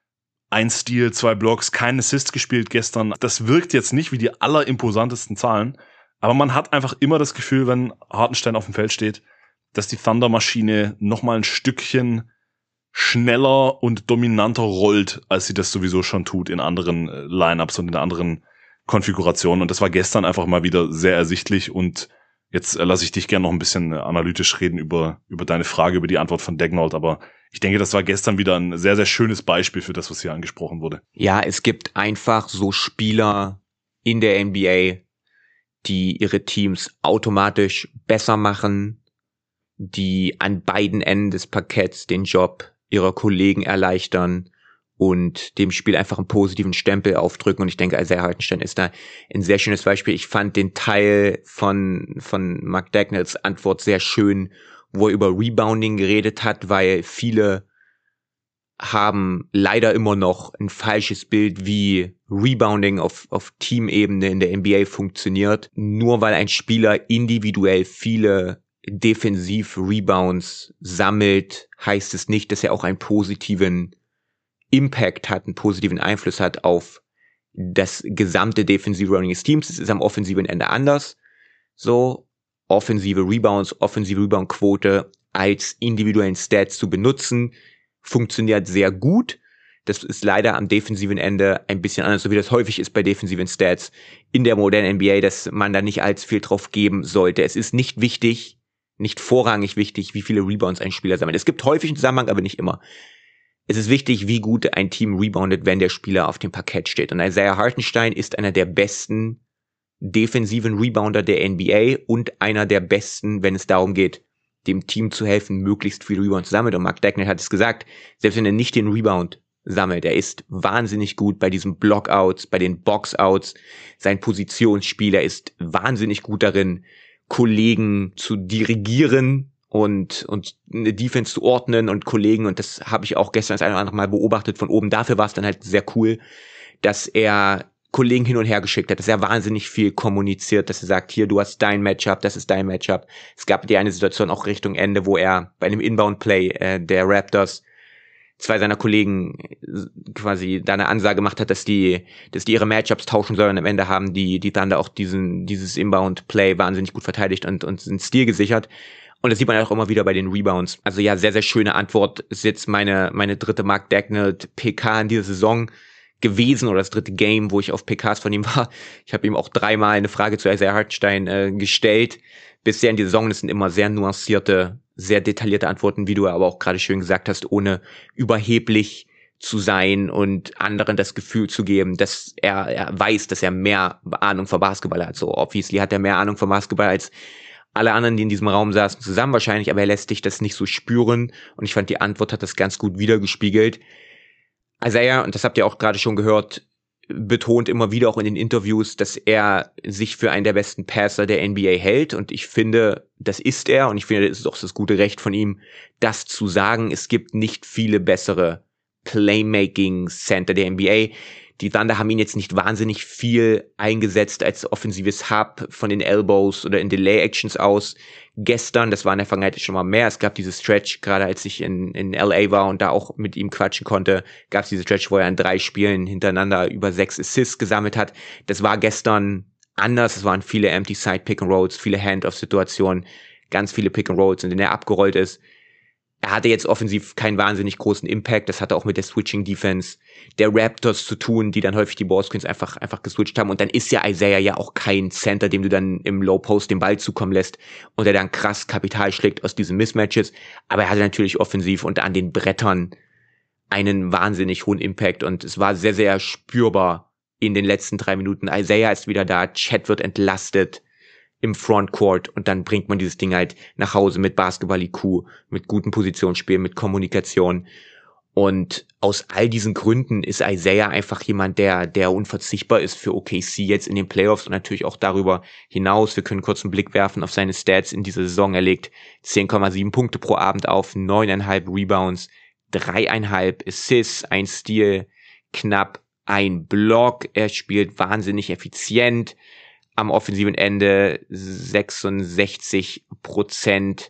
S3: ein Steal, zwei Blocks, kein Assist gespielt gestern. Das wirkt jetzt nicht wie die allerimposantesten Zahlen, aber man hat einfach immer das Gefühl, wenn Hartenstein auf dem Feld steht, dass die Thunder-Maschine noch mal ein Stückchen schneller und dominanter rollt, als sie das sowieso schon tut in anderen äh, Lineups und in anderen Konfigurationen. Und das war gestern einfach mal wieder sehr ersichtlich. Und jetzt äh, lasse ich dich gerne noch ein bisschen äh, analytisch reden über über deine Frage, über die Antwort von Degnault. Aber ich denke, das war gestern wieder ein sehr, sehr schönes Beispiel für das, was hier angesprochen wurde.
S4: Ja, es gibt einfach so Spieler in der N B A, die ihre Teams automatisch besser machen, die an beiden Enden des Parketts den Job ihrer Kollegen erleichtern und dem Spiel einfach einen positiven Stempel aufdrücken. Und ich denke, Isaiah Hartenstein ist da ein sehr schönes Beispiel. Ich fand den Teil von von Mark Daigneaults Antwort sehr schön, wo er über Rebounding geredet hat, weil viele haben leider immer noch ein falsches Bild, wie Rebounding auf auf Teamebene in der N B A funktioniert. Nur weil ein Spieler individuell viele Defensiv-Rebounds sammelt, heißt es nicht, dass er auch einen positiven Impact hat, einen positiven Einfluss hat auf das gesamte Defensive-Running des Teams. Es ist am offensiven Ende anders. So, offensive Rebounds, offensive Rebound-Quote als individuellen Stats zu benutzen, funktioniert sehr gut. Das ist leider am defensiven Ende ein bisschen anders, so wie das häufig ist bei defensiven Stats in der modernen N B A, dass man da nicht allzu viel drauf geben sollte. Es ist nicht wichtig, nicht vorrangig wichtig, wie viele Rebounds ein Spieler sammelt. Es gibt häufig einen Zusammenhang, aber nicht immer. Es ist wichtig, wie gut ein Team reboundet, wenn der Spieler auf dem Parkett steht. Und Isaiah Hartenstein ist einer der besten defensiven Rebounder der N B A und einer der besten, wenn es darum geht, dem Team zu helfen, möglichst viele Rebounds zu sammeln. Und Mark Daigneault hat es gesagt, selbst wenn er nicht den Rebound sammelt, er ist wahnsinnig gut bei diesen Blockouts, bei den Boxouts. Sein Positionsspiel, er ist wahnsinnig gut darin, Kollegen zu dirigieren und und eine Defense zu ordnen und Kollegen, und das habe ich auch gestern das eine oder andere Mal beobachtet von oben. Dafür war es dann halt sehr cool, dass er Kollegen hin und her geschickt hat, dass er wahnsinnig viel kommuniziert, dass er sagt, hier, du hast dein Matchup, das ist dein Matchup. Es gab die eine Situation auch Richtung Ende, wo er bei einem Inbound-Play äh, der Raptors zwei seiner Kollegen quasi da eine Ansage gemacht hat, dass die, dass die ihre Matchups tauschen sollen. Am Ende haben die, die Thunder auch diesen, dieses Inbound-Play wahnsinnig gut verteidigt und, und einen Stil gesichert. Und das sieht man auch immer wieder bei den Rebounds. Also ja, sehr, sehr schöne Antwort. Ist jetzt meine, meine dritte Mark Daigneault P K in dieser Saison gewesen, oder das dritte Game, wo ich auf P Ks von ihm war. Ich habe ihm auch dreimal eine Frage zu Isaiah Hartenstein äh, gestellt. Bisher in der Saison, das sind immer sehr nuancierte, sehr detaillierte Antworten, wie du aber auch gerade schön gesagt hast, ohne überheblich zu sein und anderen das Gefühl zu geben, dass er, er weiß, dass er mehr Ahnung von Basketball hat. So, obviously hat er mehr Ahnung von Basketball als alle anderen, die in diesem Raum saßen, zusammen wahrscheinlich, aber er lässt sich das nicht so spüren, und ich fand, die Antwort hat das ganz gut wiedergespiegelt. Isaiah, und das habt ihr auch gerade schon gehört, betont immer wieder auch in den Interviews, dass er sich für einen der besten Passer der N B A hält, und ich finde, das ist er, und ich finde, das ist auch das gute Recht von ihm, das zu sagen. Es gibt nicht viele bessere Playmaking-Center der N B A. Die Thunder haben ihn jetzt nicht wahnsinnig viel eingesetzt als offensives Hub von den Elbows oder in Delay-Actions aus. Gestern, das war in der Vergangenheit schon mal mehr, es gab diese Stretch, gerade als ich in, in L A war und da auch mit ihm quatschen konnte, gab es diese Stretch, wo er in drei Spielen hintereinander über sechs Assists gesammelt hat. Das war gestern anders, es waren viele Empty-Side-Pick-and-Rolls, viele Hand-Off-Situationen, ganz viele Pick-and-Rolls, in denen er abgerollt ist. Er hatte jetzt offensiv keinen wahnsinnig großen Impact, das hatte auch mit der Switching-Defense der Raptors zu tun, die dann häufig die Ballscreens einfach einfach geswitcht haben, und dann ist ja Isaiah ja auch kein Center, dem du dann im Low-Post den Ball zukommen lässt und der dann krass Kapital schlägt aus diesen Mismatches, aber er hatte natürlich offensiv und an den Brettern einen wahnsinnig hohen Impact, und es war sehr, sehr spürbar in den letzten drei Minuten. Isaiah ist wieder da, Chet wird entlastet im Frontcourt, und dann bringt man dieses Ding halt nach Hause mit Basketball-I Q, mit gutem Positionsspiel, mit Kommunikation. Und aus all diesen Gründen ist Isaiah einfach jemand, der der unverzichtbar ist für O K C jetzt in den Playoffs und natürlich auch darüber hinaus. Wir können kurz einen Blick werfen auf seine Stats in dieser Saison. Er legt zehn Komma sieben Punkte pro Abend auf, neun Komma fünf Rebounds, drei Komma fünf Assists, ein Steal, knapp ein Block. Er spielt wahnsinnig effizient. Am offensiven Ende sechsundsechzig Prozent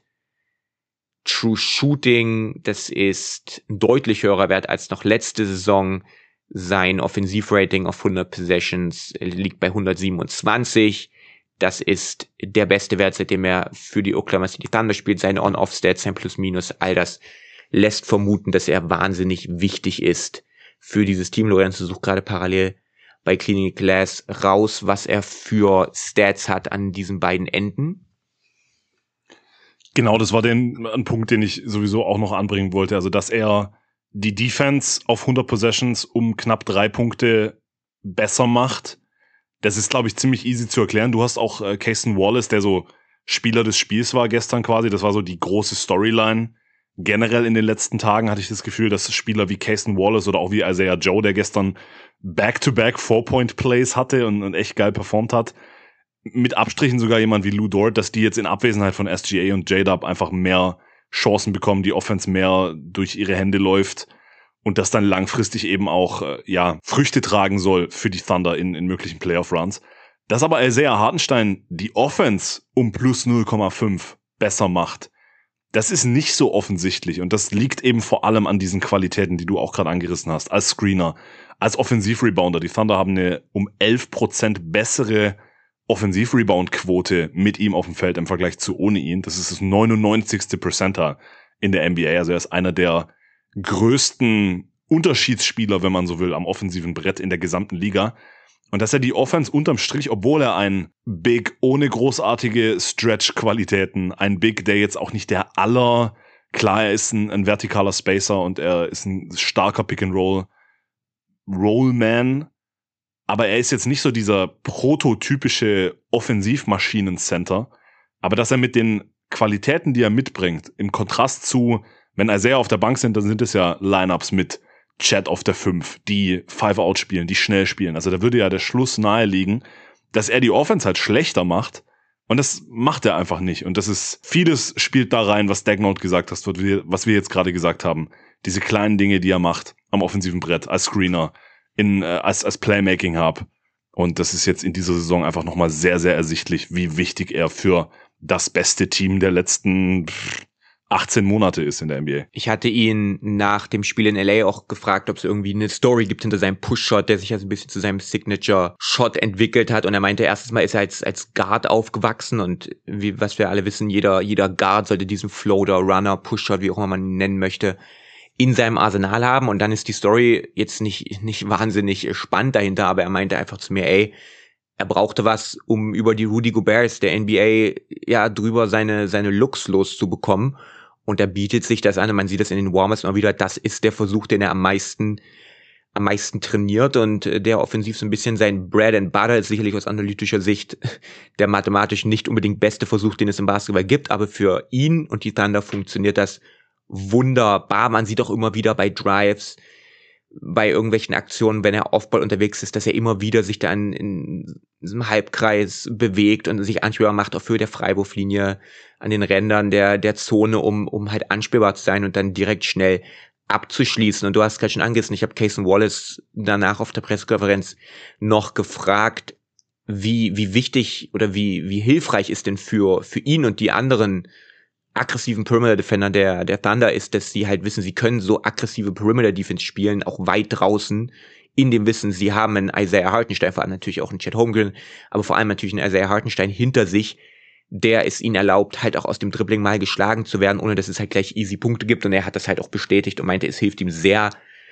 S4: True Shooting. Das ist ein deutlich höherer Wert als noch letzte Saison. Sein Offensivrating auf hundert Possessions liegt bei hundertsiebenundzwanzig. Das ist der beste Wert, seitdem er für die Oklahoma City Thunder spielt. Seine On-Off-Stats, sein Plus-Minus, all das lässt vermuten, dass er wahnsinnig wichtig ist für dieses Team. Lorenzo sucht gerade parallel bei Clinic Glass raus, was er für Stats hat an diesen beiden Enden.
S3: Genau, das war den, ein Punkt, den ich sowieso auch noch anbringen wollte. Also, dass er die Defense auf hundert Possessions um knapp drei Punkte besser macht. Das ist, glaube ich, ziemlich easy zu erklären. Du hast auch äh, Cason Wallace, der so Spieler des Spiels war gestern quasi. Das war so die große Storyline. Generell in den letzten Tagen hatte ich das Gefühl, dass Spieler wie Cason Wallace oder auch wie Isaiah Joe, der gestern Back-to-Back Four-Point-Plays hatte und, und echt geil performt hat, mit Abstrichen sogar jemand wie Lou Dort, dass die jetzt in Abwesenheit von S G A und J-Dub einfach mehr Chancen bekommen, die Offense mehr durch ihre Hände läuft. Und das dann langfristig eben auch, äh, ja, Früchte tragen soll für die Thunder in, in möglichen Playoff-Runs. Dass aber Isaiah Hartenstein die Offense um plus null Komma fünf besser macht, das ist nicht so offensichtlich. Und das liegt eben vor allem an diesen Qualitäten, die du auch gerade angerissen hast. Als Screener, als Offensiv-Rebounder. Die Thunder haben eine um elf Prozent bessere Offensiv-Rebound-Quote mit ihm auf dem Feld im Vergleich zu ohne ihn. Das ist das neunundneunzigste Percentile in der N B A. Also er ist einer der größten Unterschiedsspieler, wenn man so will, am offensiven Brett in der gesamten Liga. Und dass er die Offense unterm Strich, obwohl er ein Big ohne großartige Stretch-Qualitäten, ein Big, der jetzt auch nicht der aller, klar, er ist ein, ein vertikaler Spacer und er ist ein starker Pick-and-Roll Rollman, aber er ist jetzt nicht so dieser prototypische Offensivmaschinen-Center, aber dass er mit den Qualitäten, die er mitbringt, im Kontrast zu, wenn Isaiah auf der Bank sind, dann sind es ja Lineups mit Chat auf der fünf, die Five-Out spielen, die schnell spielen. Also da würde ja der Schluss nahe liegen, dass er die Offense halt schlechter macht. Und das macht er einfach nicht. Und das ist, vieles spielt da rein, was Daigneault gesagt hast, was wir jetzt gerade gesagt haben. Diese kleinen Dinge, die er macht am offensiven Brett, als Screener, in, äh, als, als Playmaking-Hub. Und das ist jetzt in dieser Saison einfach nochmal sehr, sehr ersichtlich, wie wichtig er für das beste Team der letzten achtzehn Monate ist in der N B A.
S4: Ich hatte ihn nach dem Spiel in L A auch gefragt, ob es irgendwie eine Story gibt hinter seinem Push-Shot, der sich also ein bisschen zu seinem Signature-Shot entwickelt hat. Und er meinte, erstens mal ist er als, als Guard aufgewachsen und wie, was wir alle wissen, jeder, jeder Guard sollte diesen Floater, Runner, Push-Shot, wie auch immer man ihn nennen möchte, in seinem Arsenal haben. Und dann ist die Story jetzt nicht, nicht wahnsinnig spannend dahinter, aber er meinte einfach zu mir, ey, er brauchte was, um über die Rudy Goberts der N B A ja drüber seine, seine Looks loszubekommen. Und er bietet sich das an, und man sieht das in den Warm-Ups immer wieder, das ist der Versuch, den er am meisten am meisten trainiert und der offensiv so ein bisschen sein Bread and Butter ist, sicherlich aus analytischer Sicht der mathematisch nicht unbedingt beste Versuch, den es im Basketball gibt, aber für ihn und die Thunder funktioniert das wunderbar. Man sieht auch immer wieder bei Drives, bei irgendwelchen Aktionen, wenn er Offball unterwegs ist, dass er immer wieder sich dann in diesem Halbkreis bewegt und sich anspielbar macht, auf Höhe der Freiwurflinie, an den Rändern der der Zone, um um halt anspielbar zu sein und dann direkt schnell abzuschließen. Und du hast gerade schon angerissen, ich habe Cason Wallace danach auf der Pressekonferenz noch gefragt, wie wie wichtig oder wie wie hilfreich ist denn für für ihn und die anderen aggressiven Perimeter-Defender der der Thunder ist, dass sie halt wissen, sie können so aggressive Perimeter-Defense spielen, auch weit draußen, in dem Wissen, sie haben einen Isaiah Hartenstein, vor allem natürlich auch einen Chet Holmgren, aber vor allem natürlich einen Isaiah Hartenstein hinter sich, der es ihnen erlaubt, halt auch aus dem Dribbling mal geschlagen zu werden, ohne dass es halt gleich easy Punkte gibt. Und er hat das halt auch bestätigt und meinte, es hilft ihm sehr,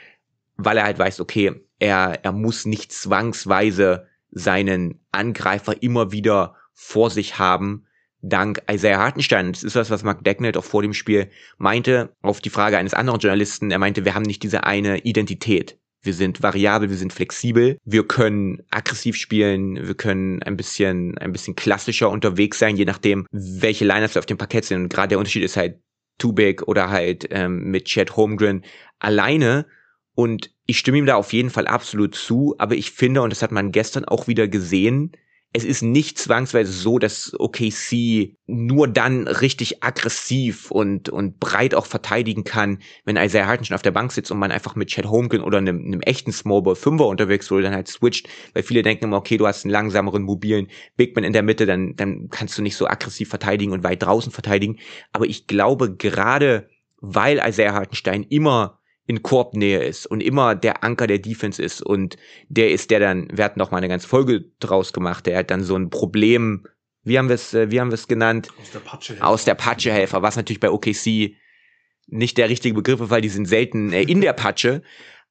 S4: weil er halt weiß, okay, er er muss nicht zwangsweise seinen Angreifer immer wieder vor sich haben, dank Isaiah Hartenstein. Das ist was, was Mark Daigneault auch vor dem Spiel meinte, auf die Frage eines anderen Journalisten. Er meinte, wir haben nicht diese eine Identität. Wir sind variabel, wir sind flexibel, wir können aggressiv spielen, wir können ein bisschen ein bisschen klassischer unterwegs sein, je nachdem, welche Lineups auf dem Parkett sind. Und gerade der Unterschied ist halt Too Big oder halt ähm, mit Chet Holmgren alleine. Und ich stimme ihm da auf jeden Fall absolut zu, aber ich finde, und das hat man gestern auch wieder gesehen, es ist nicht zwangsweise so, dass O K C nur dann richtig aggressiv und und breit auch verteidigen kann, wenn Isaiah Hartenstein auf der Bank sitzt und man einfach mit Chet Holmgren oder einem, einem echten Smallball Fünfer unterwegs wurde, dann halt switcht, weil viele denken immer, okay, du hast einen langsameren, mobilen Bigman in der Mitte, dann dann kannst du nicht so aggressiv verteidigen und weit draußen verteidigen. Aber ich glaube, gerade weil Isaiah Hartenstein immer in Korbnähe ist und immer der Anker der Defense ist und der ist, der dann, wir hatten noch mal eine ganze Folge draus gemacht, der hat dann so ein Problem, wie haben wir es, wie haben wir es genannt?
S3: Aus der Patschehelfer.
S4: Aus der Patschehelfer, was natürlich bei O K C nicht der richtige Begriff ist, weil die sind selten äh, in der Patsche,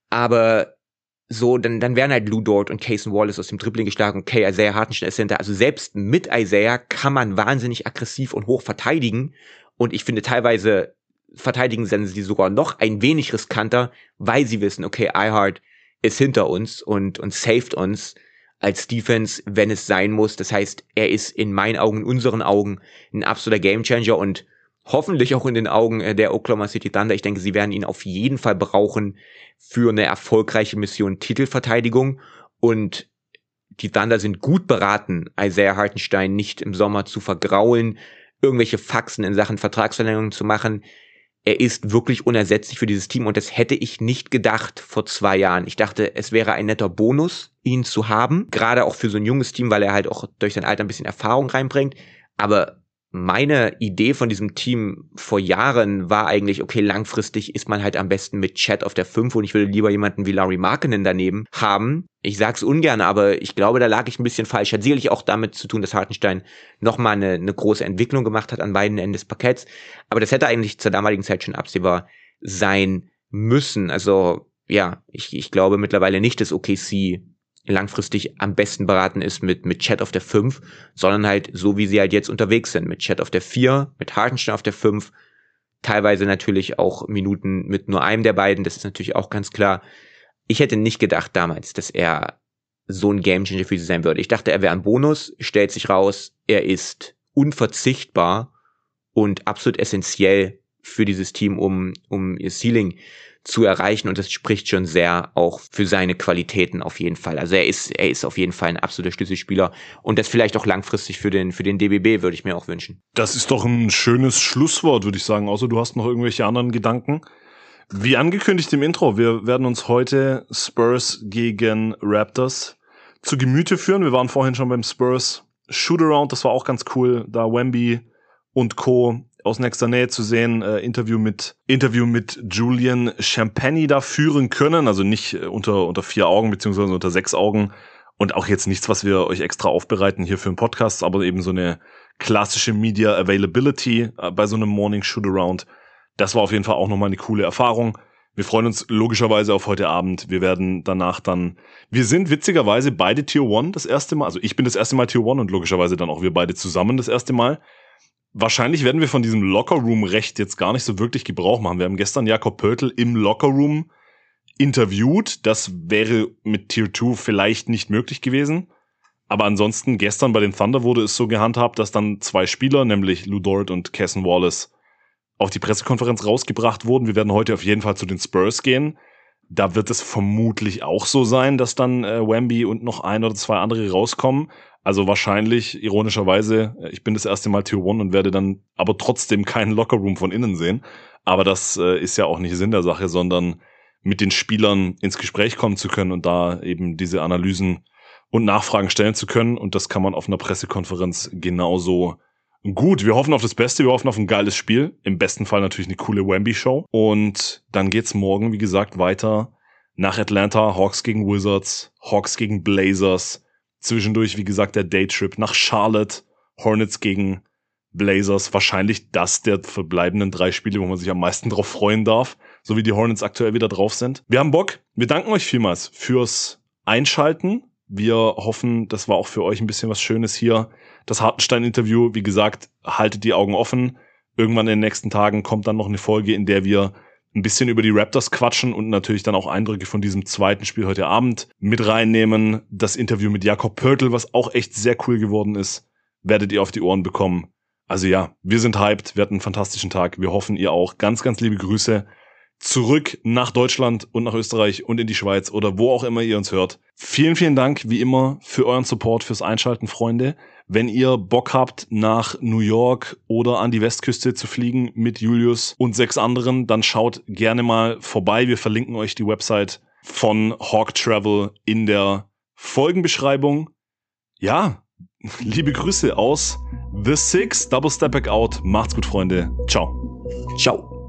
S4: aber so, dann, dann werden halt Lou Dort und Cason Wallace aus dem Dribbling geschlagen und Kay Isaiah Hartenstein ist Center. Also selbst mit Isaiah kann man wahnsinnig aggressiv und hoch verteidigen und ich finde teilweise verteidigen sie die sogar noch ein wenig riskanter, weil sie wissen, okay, iHeart ist hinter uns und, und saved uns als Defense, wenn es sein muss. Das heißt, er ist in meinen Augen, in unseren Augen ein absoluter Gamechanger und hoffentlich auch in den Augen der Oklahoma City Thunder. Ich denke, sie werden ihn auf jeden Fall brauchen für eine erfolgreiche Mission Titelverteidigung und die Thunder sind gut beraten, Isaiah Hartenstein nicht im Sommer zu vergraulen, irgendwelche Faxen in Sachen Vertragsverlängerung zu machen. Er ist wirklich unersetzlich für dieses Team und das hätte ich nicht gedacht vor zwei Jahren. Ich dachte, es wäre ein netter Bonus, ihn zu haben, gerade auch für so ein junges Team, weil er halt auch durch sein Alter ein bisschen Erfahrung reinbringt. Aber meine Idee von diesem Team vor Jahren war eigentlich, okay, langfristig ist man halt am besten mit Chet auf der fünf und ich würde lieber jemanden wie Lauri Markkanen daneben haben. Ich sag's ungern, aber ich glaube, da lag ich ein bisschen falsch. Hat sicherlich auch damit zu tun, dass Hartenstein nochmal eine, eine große Entwicklung gemacht hat an beiden Enden des Parketts. Aber das hätte eigentlich zur damaligen Zeit schon absehbar sein müssen. Also, ja, ich, ich glaube mittlerweile nicht, dass O K C langfristig am besten beraten ist mit mit Chet auf der fünf, sondern halt so, wie sie halt jetzt unterwegs sind. Mit Chet auf der vier, mit Hartenstein auf der fünf, teilweise natürlich auch Minuten mit nur einem der beiden, das ist natürlich auch ganz klar. Ich hätte nicht gedacht damals, dass er so ein Gamechanger für sie sein würde. Ich dachte, er wäre ein Bonus, stellt sich raus, er ist unverzichtbar und absolut essentiell für dieses Team, um um ihr Ceiling zu erreichen und das spricht schon sehr auch für seine Qualitäten auf jeden Fall. Also er ist er ist auf jeden Fall ein absoluter Schlüsselspieler und das vielleicht auch langfristig für den für den D B B würde ich mir auch wünschen.
S3: Das ist doch ein schönes Schlusswort, würde ich sagen. Außer du hast noch irgendwelche anderen Gedanken. Wie angekündigt im Intro, wir werden uns heute Spurs gegen Raptors zu Gemüte führen. Wir waren vorhin schon beim Spurs Shootaround, das war auch ganz cool, da Wemby und Co. aus nächster Nähe zu sehen, äh, Interview mit Interview mit Julian Champagny da führen können, also nicht äh, unter unter vier Augen beziehungsweise unter sechs Augen und auch jetzt nichts, was wir euch extra aufbereiten hier für einen Podcast, aber eben so eine klassische Media Availability äh, bei so einem Morning Shootaround. Das war auf jeden Fall auch nochmal eine coole Erfahrung. Wir freuen uns logischerweise auf heute Abend. Wir werden danach dann, wir sind witzigerweise beide Tier One das erste Mal, also ich bin das erste Mal Tier One und logischerweise dann auch wir beide zusammen das erste Mal. Wahrscheinlich werden wir von diesem Lockerroom-Recht jetzt gar nicht so wirklich Gebrauch machen. Wir haben gestern Jakob Poeltl im Lockerroom interviewt. Das wäre mit Tier zwei vielleicht nicht möglich gewesen. Aber ansonsten, gestern bei den Thunder wurde es so gehandhabt, dass dann zwei Spieler, nämlich Lou Dort und Cason Wallace, auf die Pressekonferenz rausgebracht wurden. Wir werden heute auf jeden Fall zu den Spurs gehen. Da wird es vermutlich auch so sein, dass dann äh, Wemby und noch ein oder zwei andere rauskommen. Also wahrscheinlich, ironischerweise, ich bin das erste Mal Tier One und werde dann aber trotzdem keinen Lockerroom von innen sehen. Aber das äh, ist ja auch nicht Sinn der Sache, sondern mit den Spielern ins Gespräch kommen zu können und da eben diese Analysen und Nachfragen stellen zu können. Und das kann man auf einer Pressekonferenz genauso gut. Wir hoffen auf das Beste, wir hoffen auf ein geiles Spiel. Im besten Fall natürlich eine coole Wemby-Show. Und dann geht's morgen, wie gesagt, weiter nach Atlanta. Hawks gegen Wizards, Hawks gegen Blazers. Zwischendurch, wie gesagt, der Daytrip nach Charlotte, Hornets gegen Blazers. Wahrscheinlich das der verbleibenden drei Spiele, wo man sich am meisten drauf freuen darf, so wie die Hornets aktuell wieder drauf sind. Wir haben Bock. Wir danken euch vielmals fürs Einschalten. Wir hoffen, das war auch für euch ein bisschen was Schönes hier. Das Hartenstein-Interview, wie gesagt, haltet die Augen offen. Irgendwann in den nächsten Tagen kommt dann noch eine Folge, in der wir ein bisschen über die Raptors quatschen und natürlich dann auch Eindrücke von diesem zweiten Spiel heute Abend mit reinnehmen. Das Interview mit Jakob Poeltl, was auch echt sehr cool geworden ist, werdet ihr auf die Ohren bekommen. Also ja, wir sind hyped, wir hatten einen fantastischen Tag. Wir hoffen, ihr auch. Ganz, ganz liebe Grüße zurück nach Deutschland und nach Österreich und in die Schweiz oder wo auch immer ihr uns hört. Vielen, vielen Dank, wie immer, für euren Support, fürs Einschalten, Freunde. Wenn ihr Bock habt, nach New York oder an die Westküste zu fliegen mit Julius und sechs anderen, dann schaut gerne mal vorbei. Wir verlinken euch die Website von Hawk Travel in der Folgenbeschreibung. Ja, liebe Grüße aus The Six, Double Step Back Out. Macht's gut, Freunde. Ciao.
S4: Ciao.